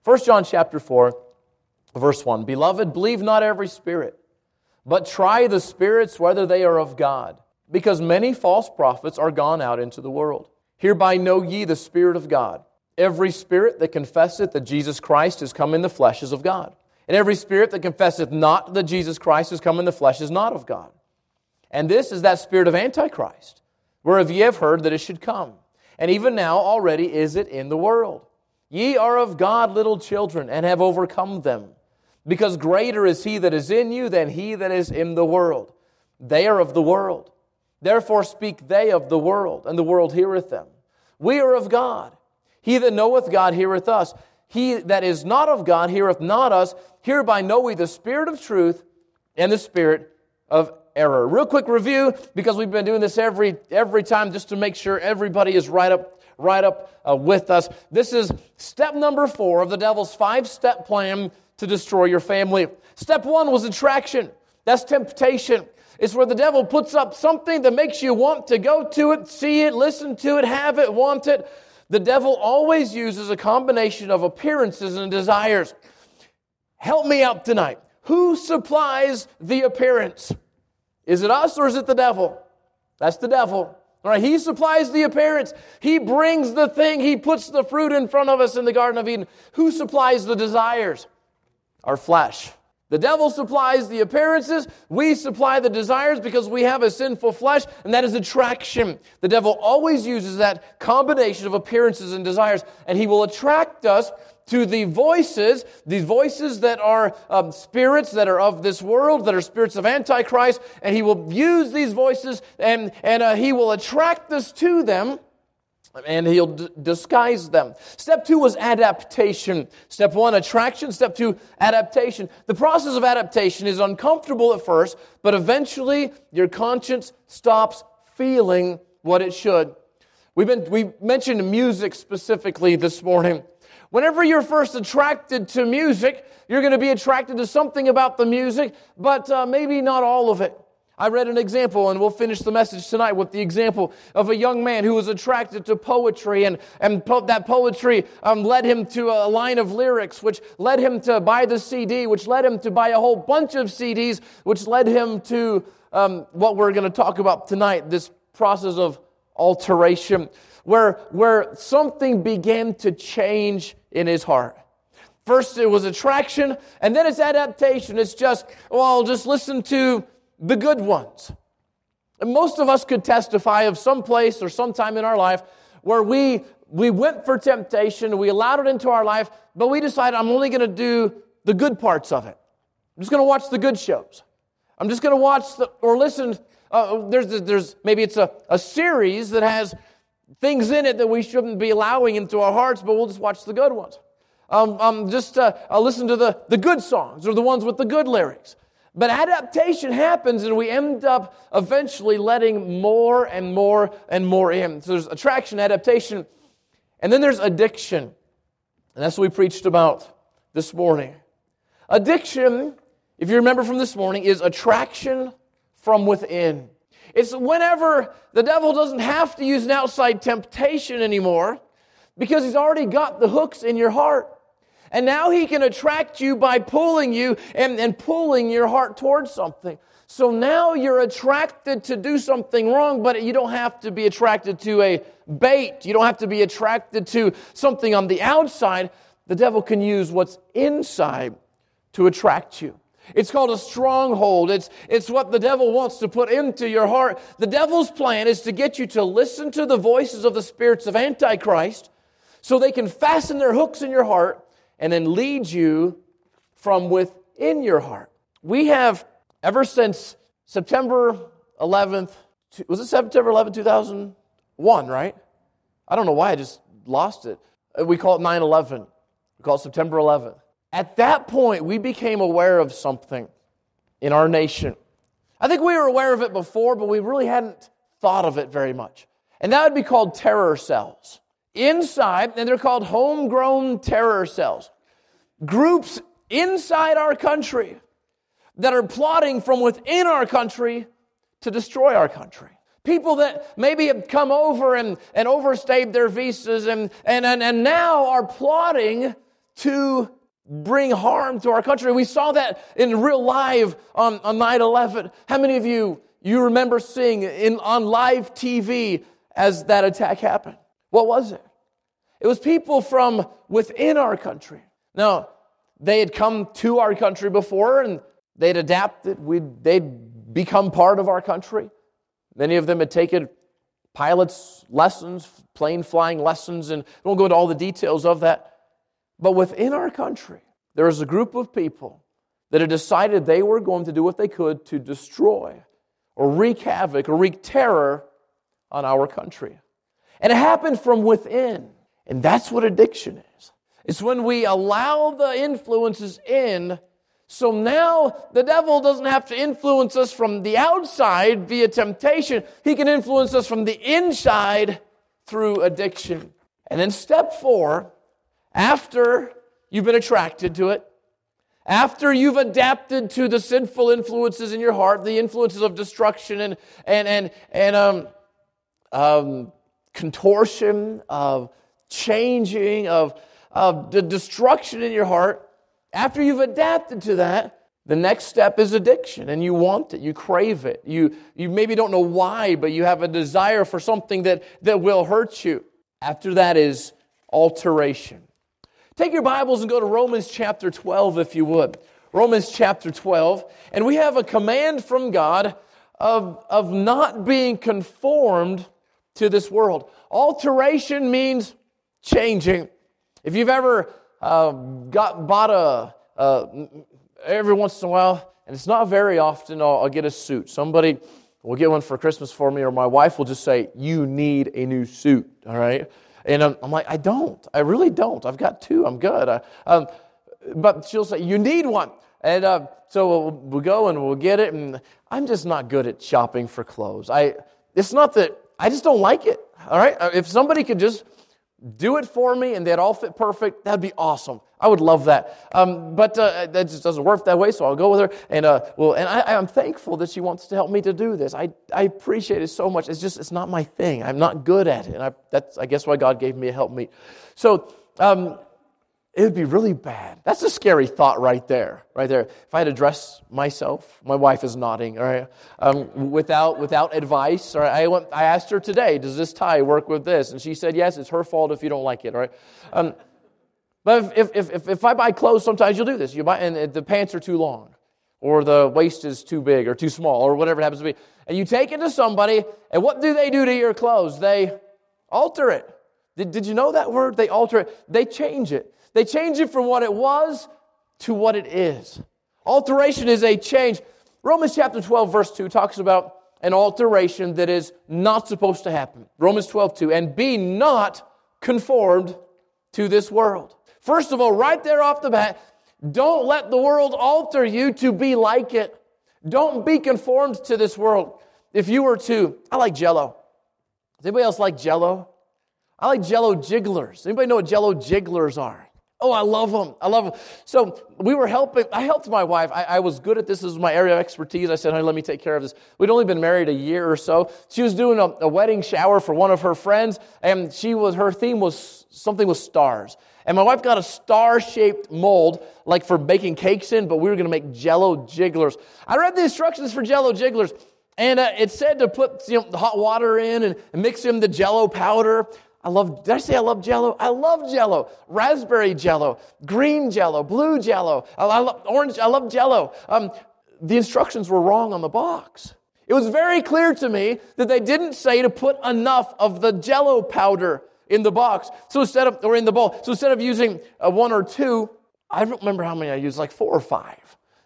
1 John chapter 4, verse 1. Beloved, believe not every spirit, but try the spirits whether they are of God, because many false prophets are gone out into the world. Hereby know ye the Spirit of God. Every spirit that confesseth that Jesus Christ is come in the flesh is of God. And every spirit that confesseth not that Jesus Christ is come in the flesh is not of God. And this is that spirit of Antichrist, whereof ye have heard that it should come. And even now already is it in the world. Ye are of God, little children, and have overcome them, because greater is He that is in you than he that is in the world. They are of the world. Therefore speak they of the world, and the world heareth them. We are of God. He that knoweth God heareth us. He that is not of God heareth not us. Hereby know we the spirit of truth and the spirit of error. Real quick review, because we've been doing this every time just to make sure everybody is right up with us. This is step number 4 of the devil's 5-step plan to destroy your family. Step 1 was attraction. That's temptation. It's where the devil puts up something that makes you want to go to it, see it, listen to it, have it, want it. The devil always uses a combination of appearances and desires. Help me out tonight. Who supplies the appearance? Is it us or is it the devil? That's the devil. All right, he supplies the appearance. He brings the thing. He puts the fruit in front of us in the Garden of Eden. Who supplies the desires? Our flesh. The devil supplies the appearances. We supply the desires because we have a sinful flesh, and that is attraction. The devil always uses that combination of appearances and desires, and he will attract us to the voices, these voices that are spirits that are of this world, that are spirits of Antichrist, and he will use these voices, and he will attract us to them, and he'll disguise them. Step 2 was adaptation. Step 1, attraction. Step 2, adaptation. The process of adaptation is uncomfortable at first, but eventually your conscience stops feeling what it should. We mentioned music specifically this morning. Whenever you're first attracted to music, you're going to be attracted to something about the music, but maybe not all of it. I read an example, and we'll finish the message tonight with the example of a young man who was attracted to poetry, and that poetry led him to a line of lyrics, which led him to buy the CD, which led him to buy a whole bunch of CDs, which led him to what we're going to talk about tonight, this process of alteration, where something began to change in his heart. First it was attraction, and then it's adaptation. It's just, I'll just listen to the good ones. And most of us could testify of some place or sometime in our life where we went for temptation, we allowed it into our life, but we decided I'm only going to do the good parts of it. I'm just going to watch the good shows. I'm just going to watch or listen. There's maybe it's a series that has things in it that we shouldn't be allowing into our hearts, but we'll just watch the good ones. I'll listen to the good songs or the ones with the good lyrics. But adaptation happens, and we end up eventually letting more and more and more in. So there's attraction, adaptation, and then there's addiction. And that's what we preached about this morning. Addiction, if you remember from this morning, is attraction from within. It's whenever the devil doesn't have to use an outside temptation anymore because he's already got the hooks in your heart. And now he can attract you by pulling you and pulling your heart towards something. So now you're attracted to do something wrong, but you don't have to be attracted to a bait. You don't have to be attracted to something on the outside. The devil can use what's inside to attract you. It's called a stronghold. It's what the devil wants to put into your heart. The devil's plan is to get you to listen to the voices of the spirits of Antichrist so they can fasten their hooks in your heart and then lead you from within your heart. We have, ever since September 11th, was it September 11th, 2001, right? I don't know why, I just lost it. We call it 9/11. We call it September 11th. At that point, we became aware of something in our nation. I think we were aware of it before, but we really hadn't thought of it very much. And that would be called terror cells. Inside, and they're called homegrown terror cells. Groups inside our country that are plotting from within our country to destroy our country. People that maybe have come over and overstayed their visas and now are plotting to bring harm to our country. We saw that in real live on 9/11. How many of you remember seeing on live TV as that attack happened? What was it? It was people from within our country. Now, they had come to our country before and they'd adapted. They'd become part of our country. Many of them had taken pilot's lessons, plane flying lessons, and I won't go into all the details of that. But within our country, there was a group of people that had decided they were going to do what they could to destroy or wreak havoc or wreak terror on our country. And it happened from within. And that's what addiction is. It's when we allow the influences in, so now the devil doesn't have to influence us from the outside via temptation. He can influence us from the inside through addiction. And then step 4, after you've been attracted to it, after you've adapted to the sinful influences in your heart, the influences of destruction and contortion, of changing, of the destruction in your heart, after you've adapted to that, the next step is addiction, and you want it, you crave it. You maybe don't know why, but you have a desire for something that will hurt you. After that is alteration. Take your Bibles and go to Romans chapter 12, if you would. Romans chapter 12. And we have a command from God of not being conformed to this world. Alteration means changing. If you've ever bought every once in a while, and it's not very often, I'll get a suit. Somebody will get one for Christmas for me, or my wife will just say, "You need a new suit," all right? And I'm like, I don't. I really don't. I've got 2. I'm good. But she'll say, "You need one." And so we'll go and we'll get it. And I'm just not good at shopping for clothes. It's not that, I just don't like it. All right? If somebody could just do it for me and they'd all fit perfect, that'd be awesome. I would love that. But that just doesn't work that way, so I'll go with her. And I'm thankful that she wants to help me to do this. I appreciate it so much. It's not my thing. I'm not good at it. And that's, I guess, why God gave me a helpmeet. So it would be really bad. That's a scary thought right there. If I had to dress myself, my wife is nodding, all right, without advice. All right, I asked her today, does this tie work with this? And she said, yes, it's her fault if you don't like it, all right? But if I buy clothes, sometimes you'll do this. You buy, and the pants are too long, or the waist is too big or too small, or whatever it happens to be. And you take it to somebody, and what do they do to your clothes? They alter it. Did you know that word? They alter it. They change it. They change it from what it was to what it is. Alteration is a change. Romans chapter 12, verse 2 talks about an alteration that is not supposed to happen. Romans 12:2, and be not conformed to this world. First of all, right there off the bat, don't let the world alter you to be like it. Don't be conformed to this world. If you were to, I like Jell-O. Does anybody else like Jell-O? I like Jell-O jigglers. Anybody know what Jell-O jigglers are? Oh, I love them. So I helped my wife. I was good at this. This was my area of expertise. I said, honey, let me take care of this. We'd only been married a year or so. She was doing a wedding shower for one of her friends, and her theme was something with stars. And my wife got a star-shaped mold, like for baking cakes in, but we were going to make Jell-O jigglers. I read the instructions for Jell-O jigglers, and it said to put the hot water in and mix in the Jell-O powder. Did I say I love Jell-O? I love Jell-O. Raspberry Jell-O, green Jell-O, blue Jell-O. I love orange. I love Jell-O. The instructions were wrong on the box. It was very clear to me that they didn't say to put enough of the Jell-O powder in the box. In the bowl. So instead of using 1 or 2, I don't remember how many I used, like 4 or 5.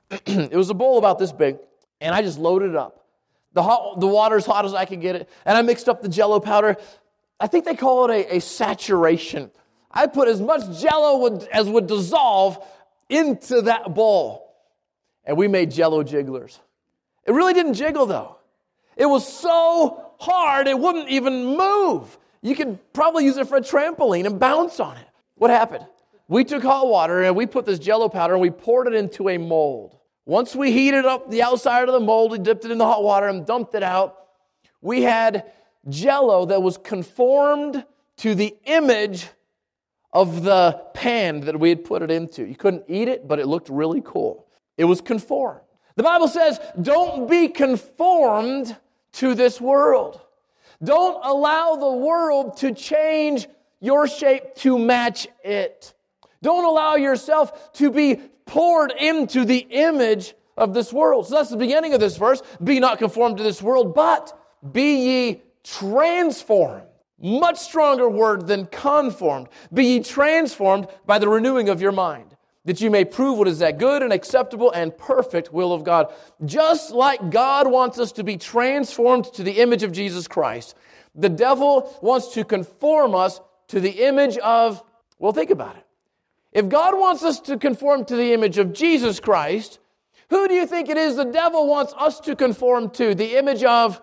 It was a bowl about this big, and I just loaded it up. The water's hot as I could get it, and I mixed up the Jell-O powder. I think they call it a saturation. I put as much Jell-O as would dissolve into that bowl. And we made Jell-O jigglers. It really didn't jiggle, though. It was so hard, it wouldn't even move. You could probably use it for a trampoline and bounce on it. What happened? We took hot water and we put this Jell-O powder and we poured it into a mold. Once we heated up the outside of the mold, we dipped it in the hot water and dumped it out. We had Jell-O that was conformed to the image of the pan that we had put it into. You couldn't eat it, but it looked really cool. It was conformed. The Bible says, don't be conformed to this world. Don't allow the world to change your shape to match it. Don't allow yourself to be poured into the image of this world. So that's the beginning of this verse. Be not conformed to this world, but be ye transformed. Much stronger word than conformed. Be ye transformed by the renewing of your mind, that you may prove what is that good and acceptable and perfect will of God. Just like God wants us to be transformed to the image of Jesus Christ, the devil wants to conform us to the image of, well, think about it. If God wants us to conform to the image of Jesus Christ, who do you think it is the devil wants us to conform to? The image of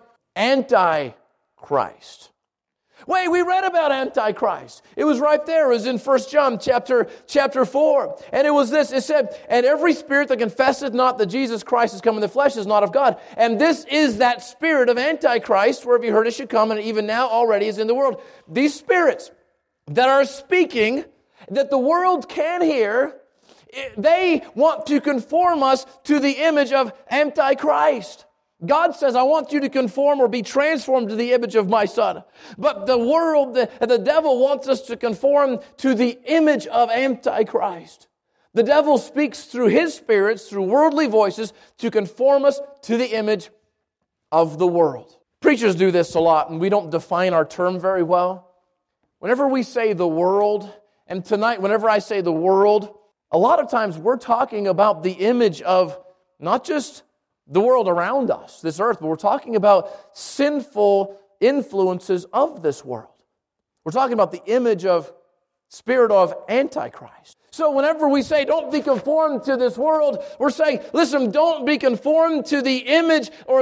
Antichrist. Wait, we read about Antichrist. It was right there. It was in 1 John chapter 4. And it was this. It said, and every spirit that confesseth not that Jesus Christ is come in the flesh is not of God. And this is that spirit of Antichrist, wherever you heard it should come, and even now already is in the world. These spirits that are speaking, that the world can hear, they want to conform us to the image of Antichrist. God says, I want you to conform or be transformed to the image of my Son. But the world, the devil wants us to conform to the image of Antichrist. The devil speaks through his spirits, through worldly voices, to conform us to the image of the world. Preachers do this a lot, and we don't define our term very well. Whenever we say the world, and tonight, whenever I say the world, a lot of times we're talking about the image of not just the world around us, this earth, but we're talking about sinful influences of this world. We're talking about the image of spirit of Antichrist. So whenever we say, don't be conformed to this world, we're saying, listen, don't be conformed to the image or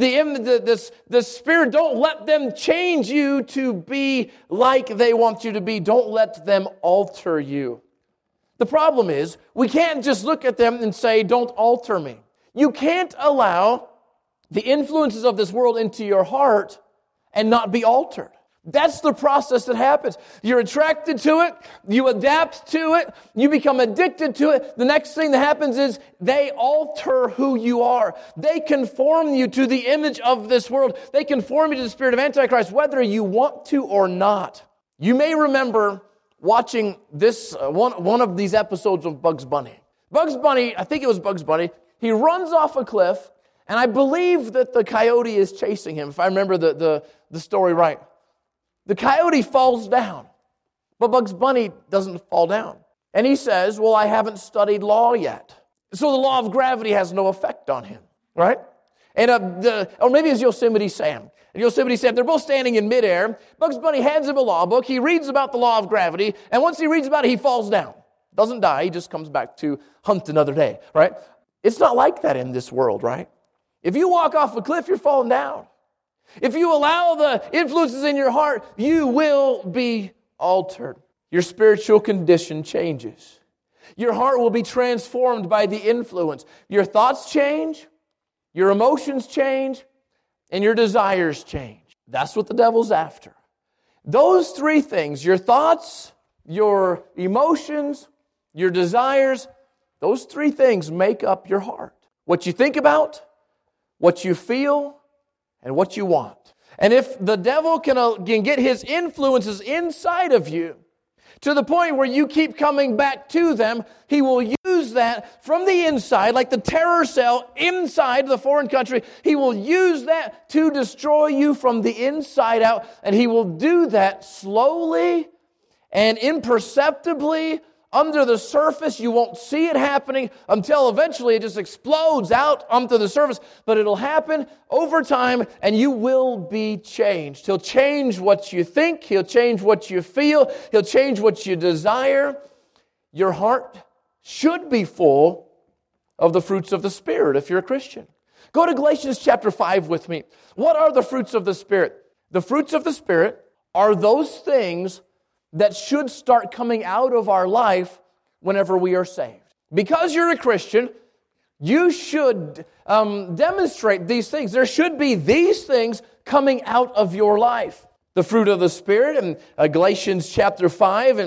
the spirit. Don't let them change you to be like they want you to be. Don't let them alter you. The problem is, we can't just look at them and say, don't alter me. You can't allow the influences of this world into your heart and not be altered. That's the process that happens. You're attracted to it, you adapt to it, you become addicted to it. The next thing that happens is they alter who you are. They conform you to the image of this world. They conform you to the spirit of Antichrist, whether you want to or not. You may remember watching this one of these episodes of Bugs Bunny. Bugs Bunny, I think it was Bugs Bunny, he runs off a cliff, and I believe that the coyote is chasing him, if I remember the story right. The coyote falls down, but Bugs Bunny doesn't fall down. And he says, well, I haven't studied law yet. So the law of gravity has no effect on him, right? And or maybe it's Yosemite Sam. And Yosemite Sam, they're both standing in midair. Bugs Bunny hands him a law book. He reads about the law of gravity, and once he reads about it, he falls down. Doesn't die, he just comes back to hunt another day, right? It's not like that in this world, right? If you walk off a cliff, you're falling down. If you allow the influences in your heart, you will be altered. Your spiritual condition changes. Your heart will be transformed by the influence. Your thoughts change, your emotions change, and your desires change. That's what the devil's after. Those three things, your thoughts, your emotions, your desires, those three things make up your heart. What you think about, what you feel, and what you want. And if the devil can get his influences inside of you to the point where you keep coming back to them, he will use that from the inside, like the terror cell inside the foreign country. He will use that to destroy you from the inside out, and he will do that slowly and imperceptibly. Under the surface, you won't see it happening until eventually it just explodes out onto the surface. But it'll happen over time, and you will be changed. He'll change what you think. He'll change what you feel. He'll change what you desire. Your heart should be full of the fruits of the Spirit if you're a Christian. Go to Galatians chapter 5 with me. What are the fruits of the Spirit? The fruits of the Spirit are those things that should start coming out of our life whenever we are saved. Because you're a Christian, you should demonstrate these things. There should be these things coming out of your life. The fruit of the Spirit in Galatians chapter 5, and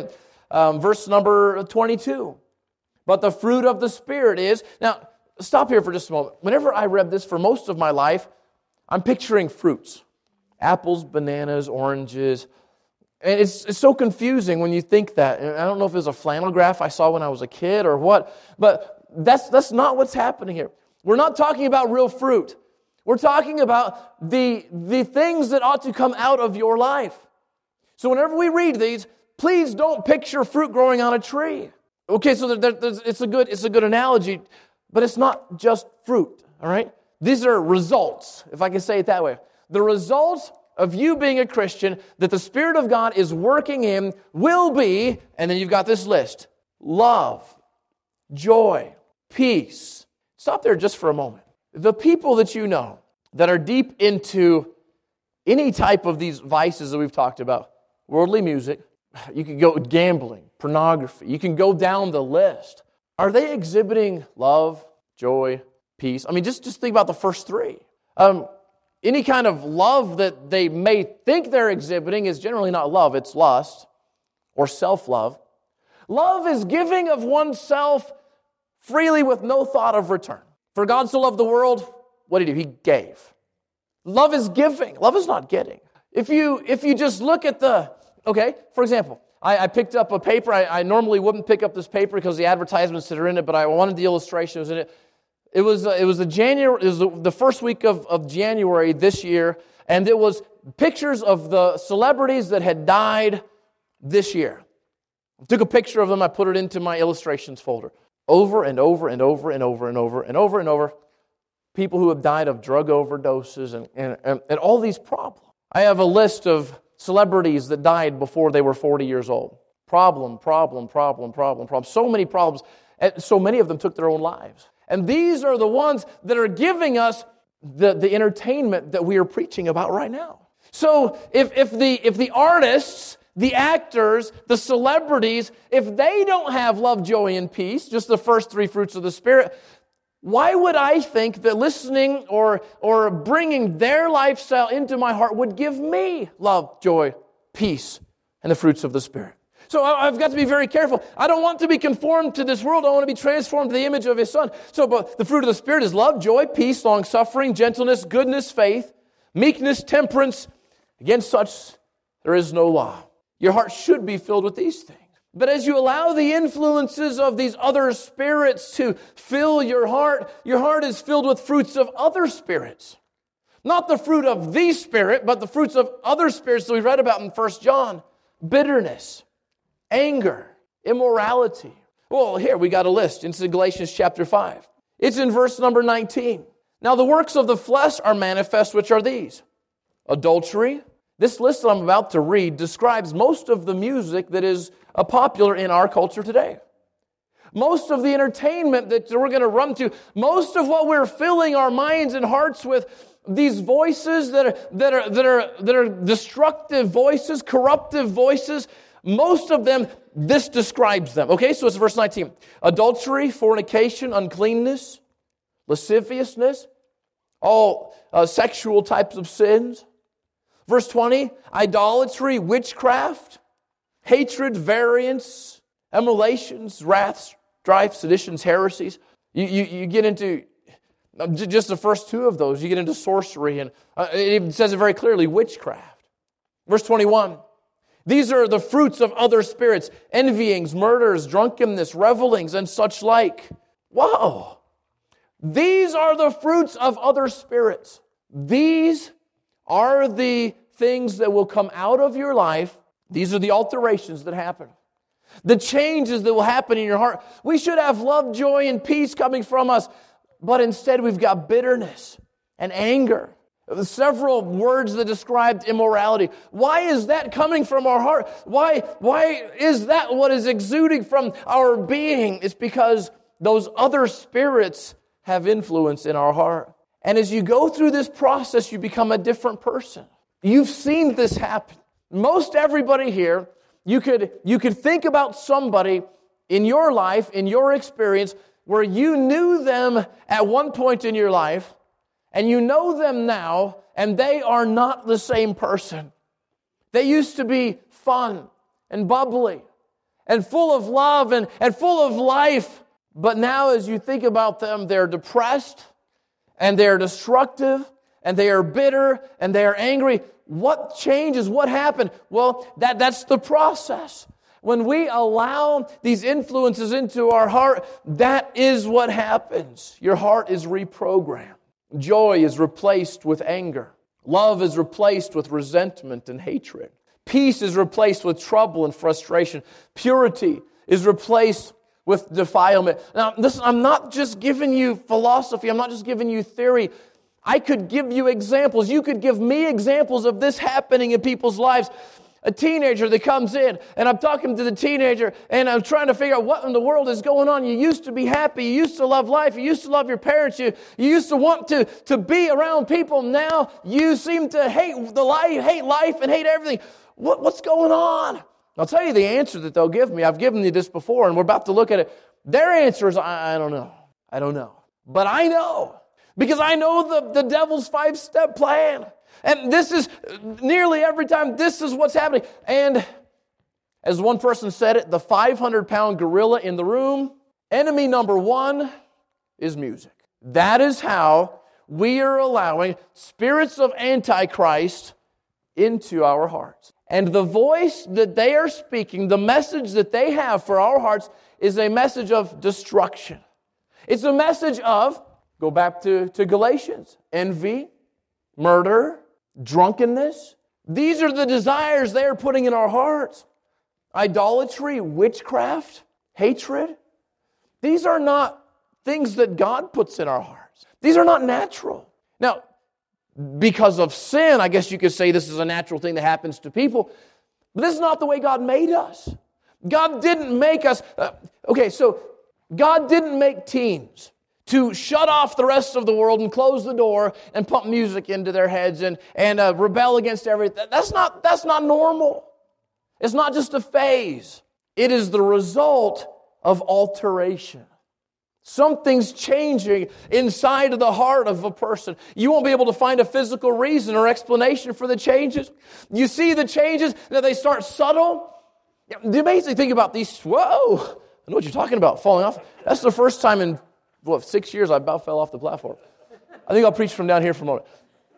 verse number 22. But the fruit of the Spirit is... Now, stop here for just a moment. Whenever I read this for most of my life, I'm picturing fruits. Apples, bananas, oranges. And it's so confusing when you think that. And I don't know if it was a flannel graph I saw when I was a kid or what, but that's not what's happening here. We're not talking about real fruit. We're talking about the things that ought to come out of your life. So whenever we read these, please don't picture fruit growing on a tree. Okay, so it's a good analogy, but it's not just fruit, all right? These are results, if I can say it that way. The results of you being a Christian that the Spirit of God is working in will be, and then you've got this list: love, joy, peace. Stop there just for a moment. The people that you know that are deep into any type of these vices that we've talked about, worldly music, you can go gambling, pornography, you can go down the list. Are they exhibiting love, joy, peace? I mean, just think about the first three. Any kind of love that they may think they're exhibiting is generally not love, it's lust or self-love. Love is giving of oneself freely with no thought of return. For God so loved the world, what did He do? He gave. Love is giving. Love is not getting. If you just look at for example, I picked up a paper. I normally wouldn't pick up this paper because the advertisements that are in it, but I wanted the illustrations in it. It was the first week of January this year, and it was pictures of the celebrities that had died this year. I took a picture of them, I put it into my illustrations folder. Over and over and over and over and over and over and over, people who have died of drug overdoses and all these problems. I have a list of celebrities that died before they were 40 years old. Problem. So many problems, and so many of them took their own lives. And these are the ones that are giving us the entertainment that we are preaching about right now. So if the artists, the actors, the celebrities, if they don't have love, joy, and peace, just the first three fruits of the Spirit, why would I think that listening or bringing their lifestyle into my heart would give me love, joy, peace, and the fruits of the Spirit? So I've got to be very careful. I don't want to be conformed to this world. I want to be transformed to the image of His Son. So but the fruit of the Spirit is love, joy, peace, long-suffering, gentleness, goodness, faith, meekness, temperance. Against such there is no law. Your heart should be filled with these things. But as you allow the influences of these other spirits to fill your heart is filled with fruits of other spirits. Not the fruit of the Spirit, but the fruits of other spirits that we read about in 1 John. Bitterness, anger, immorality. Well, here we got a list. It's in Galatians chapter 5. It's in verse number 19. Now the works of the flesh are manifest, which are these: adultery. This list that I'm about to read describes most of the music that is popular in our culture today. Most of the entertainment that we're going to run to, most of what we're filling our minds and hearts with, these voices that are destructive voices, corruptive voices, most of them, this describes them. Okay, so it's verse 19. Adultery, fornication, uncleanness, lasciviousness, all sexual types of sins. Verse 20, idolatry, witchcraft, hatred, variance, emulations, wrath, strife, seditions, heresies. You get into just the first two of those. You get into sorcery, and it even says it very clearly, witchcraft. Verse 21, these are the fruits of other spirits: envyings, murders, drunkenness, revelings, and such like. Wow! These are the fruits of other spirits. These are the things that will come out of your life. These are the alterations that happen. The changes that will happen in your heart. We should have love, joy, and peace coming from us, but instead we've got bitterness and anger. Several words that described immorality. Why is that coming from our heart? Why is that what is exuding from our being? It's because those other spirits have influence in our heart. And as you go through this process, you become a different person. You've seen this happen. Most everybody here, you could think about somebody in your life, in your experience, where you knew them at one point in your life, and you know them now, and they are not the same person. They used to be fun and bubbly and full of love and full of life. But now as you think about them, they're depressed and they're destructive and they are bitter and they are angry. What changes? What happened? Well, that's the process. When we allow these influences into our heart, that is what happens. Your heart is reprogrammed. Joy is replaced with anger. Love is replaced with resentment and hatred. Peace is replaced with trouble and frustration. Purity is replaced with defilement. Now, listen, I'm not just giving you philosophy. I'm not just giving you theory. I could give you examples. You could give me examples of this happening in people's lives. A teenager that comes in, and I'm talking to the teenager, and I'm trying to figure out what in the world is going on. You used to be happy. You used to love life. You used to love your parents. You used to want to be around people. Now you seem to hate life, and hate everything. What's going on? I'll tell you the answer that they'll give me. I've given you this before, and we're about to look at it. Their answer is, I don't know. I don't know. But I know. Because I know the devil's 5-step plan. And this is, nearly every time, this is what's happening. And as one person said it, the 500-pound gorilla in the room, enemy number one is music. That is how we are allowing spirits of Antichrist into our hearts. And the voice that they are speaking, the message that they have for our hearts is a message of destruction. It's a message of, go back to Galatians, envy, murder, drunkenness. These are the desires they are putting in our hearts. Idolatry, witchcraft, hatred. These are not things that God puts in our hearts. These are not natural. Now, because of sin, I guess you could say this is a natural thing that happens to people. But this is not the way God made us. God didn't make us... so God didn't make teens to shut off the rest of the world and close the door and pump music into their heads and rebel against everything. That's not normal. It's not just a phase. It is the result of alteration. Something's changing inside of the heart of a person. You won't be able to find a physical reason or explanation for the changes. You see the changes, that they start subtle. The amazing thing about these, whoa, I know what you're talking about, falling off. That's the first time in 6 years I about fell off the platform. I think I'll preach from down here for a moment.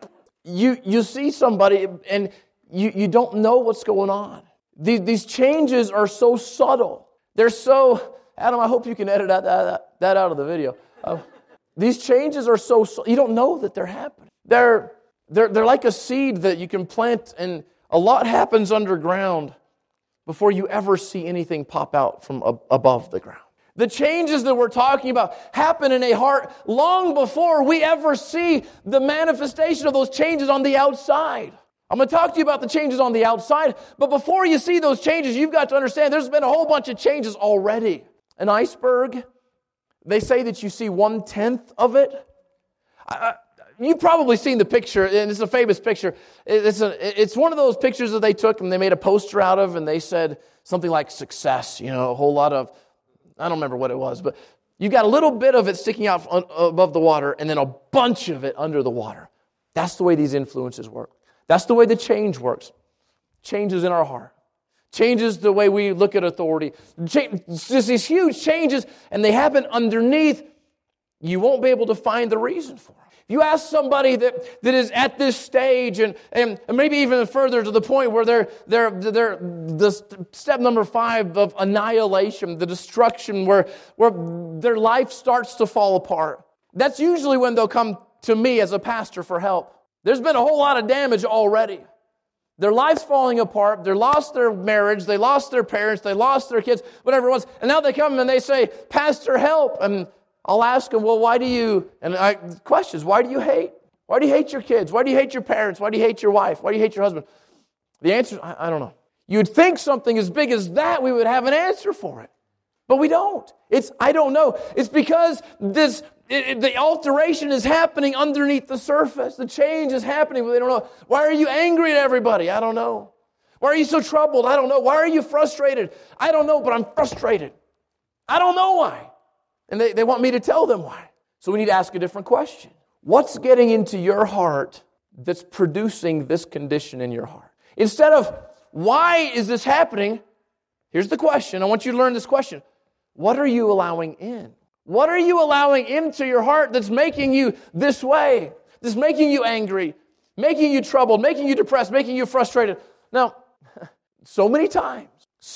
You see somebody and you don't know what's going on. These changes are so subtle. They're so... Adam, I hope you can edit that out of the video. These changes are so you don't know that they're happening. They're like a seed that you can plant, and a lot happens underground before you ever see anything pop out from above the ground. The changes that we're talking about happen in a heart long before we ever see the manifestation of those changes on the outside. I'm going to talk to you about the changes on the outside, but before you see those changes, you've got to understand there's been a whole bunch of changes already. An iceberg, they say that you see 1/10 of it. You've probably seen the picture, and it's a famous picture. It's one of those pictures that they took and they made a poster out of, and they said something like success, a whole lot of, I don't remember what it was, but you got a little bit of it sticking out above the water and then a bunch of it under the water. That's the way these influences work. That's the way the change works. Changes in our heart. Changes the way we look at authority. Just these huge changes, and they happen underneath. You won't be able to find the reason for them. If you ask somebody that is at this stage, and maybe even further to the point where they're the step number 5 of annihilation, the destruction, where their life starts to fall apart. That's usually when they'll come to me as a pastor for help. There's been a whole lot of damage already. Their life's falling apart. They lost their marriage. They lost their parents. They lost their kids, whatever it was. And now they come and they say, Pastor, help. And I'll ask them, well, why do you, questions, why do you hate? Why do you hate your kids? Why do you hate your parents? Why do you hate your wife? Why do you hate your husband? The answer, I don't know. You'd think something as big as that, we would have an answer for it. But we don't. I don't know. It's because the alteration is happening underneath the surface. The change is happening, but they don't know. Why are you angry at everybody? I don't know. Why are you so troubled? I don't know. Why are you frustrated? I don't know, but I'm frustrated. I don't know why. And they want me to tell them why. So we need to ask a different question. What's getting into your heart that's producing this condition in your heart? Instead of, why is this happening? Here's the question. I want you to learn this question. What are you allowing in? What are you allowing into your heart that's making you this way? That's making you angry, making you troubled, making you depressed, making you frustrated. Now, so many times,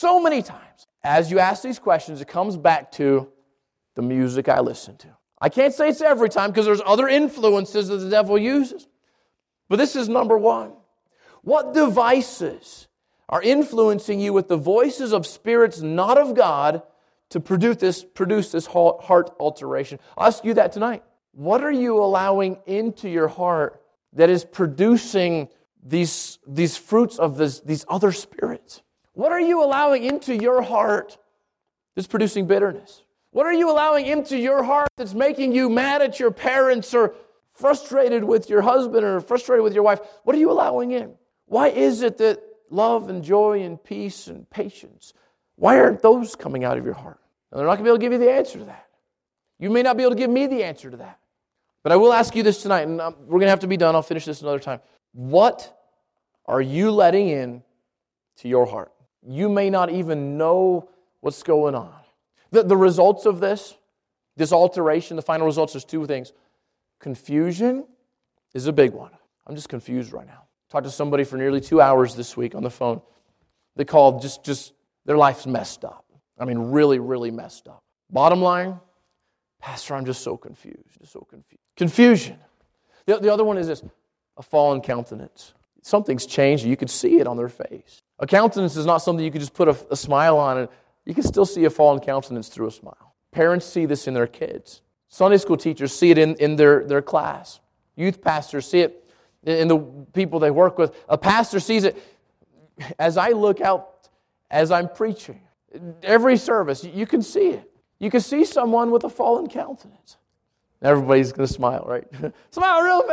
as you ask these questions, it comes back to the music I listen to. I can't say it's every time because there's other influences that the devil uses. But this is number one. What devices are influencing you with the voices of spirits not of God to produce this heart alteration? I'll ask you that tonight. What are you allowing into your heart that is producing these fruits of these other spirits? What are you allowing into your heart that's producing bitterness? What are you allowing into your heart that's making you mad at your parents or frustrated with your husband or frustrated with your wife? What are you allowing in? Why is it that love and joy and peace and patience, why aren't those coming out of your heart? And they're not going to be able to give you the answer to that. You may not be able to give me the answer to that. But I will ask you this tonight, and we're going to have to be done. I'll finish this another time. What are you letting in to your heart? You may not even know what's going on. The results of this alteration, the final results, there's two things. Confusion is a big one. I'm just confused right now. Talked to somebody for nearly 2 hours this week on the phone. They called just their life's messed up. I mean, really, really messed up. Bottom line, Pastor, I'm just so confused. Confusion. The other one is this, a fallen countenance. Something's changed. You could see it on their face. A countenance is not something you could just put a smile on, and you can still see a fallen countenance through a smile. Parents see this in their kids. Sunday school teachers see it in their class. Youth pastors see it in the people they work with. A pastor sees it as I look out, as I'm preaching. Every service, you can see it. You can see someone with a fallen countenance. Everybody's going to smile, right? Smile real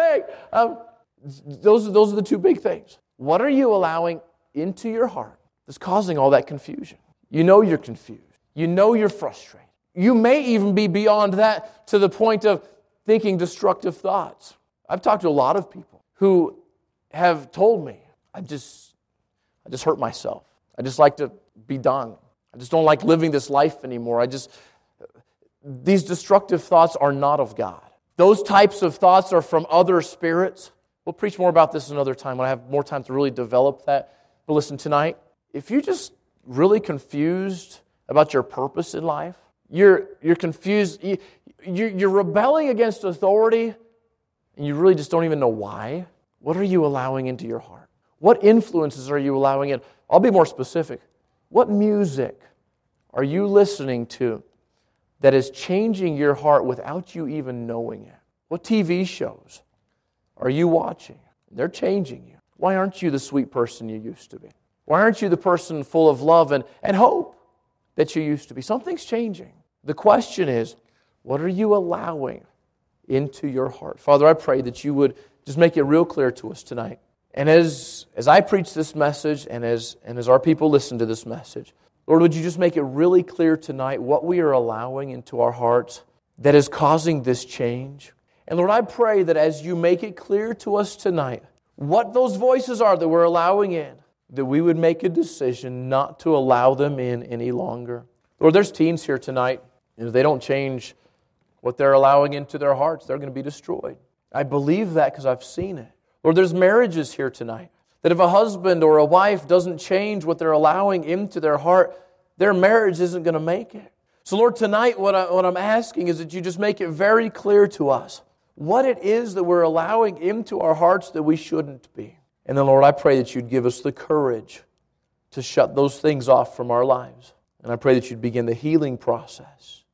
big. Those are the two big things. What are you allowing into your heart that's causing all that confusion? You know you're confused. You know you're frustrated. You may even be beyond that to the point of thinking destructive thoughts. I've talked to a lot of people who have told me, I just hurt myself. I just like to be done. I just don't like living this life anymore. These destructive thoughts are not of God. Those types of thoughts are from other spirits. We'll preach more about this another time when I have more time to really develop that. But listen, tonight, if you're just really confused about your purpose in life, you're confused, you're rebelling against authority, and you really just don't even know why, what are you allowing into your heart? What influences are you allowing in? I'll be more specific. What music are you listening to that is changing your heart without you even knowing it? What TV shows are you watching? They're changing you. Why aren't you the sweet person you used to be? Why aren't you the person full of love and hope that you used to be? Something's changing. The question is, what are you allowing into your heart? Father, I pray that you would just make it real clear to us tonight. And as I preach this message and as our people listen to this message, Lord, would you just make it really clear tonight what we are allowing into our hearts that is causing this change? And Lord, I pray that as you make it clear to us tonight what those voices are that we're allowing in, that we would make a decision not to allow them in any longer. Lord, there's teens here tonight, and if they don't change what they're allowing into their hearts, they're going to be destroyed. I believe that because I've seen it. Lord, there's marriages here tonight that if a husband or a wife doesn't change what they're allowing into their heart, their marriage isn't going to make it. So Lord, tonight what I'm asking is that you just make it very clear to us what it is that we're allowing into our hearts that we shouldn't be. And then Lord, I pray that you'd give us the courage to shut those things off from our lives. And I pray that you'd begin the healing process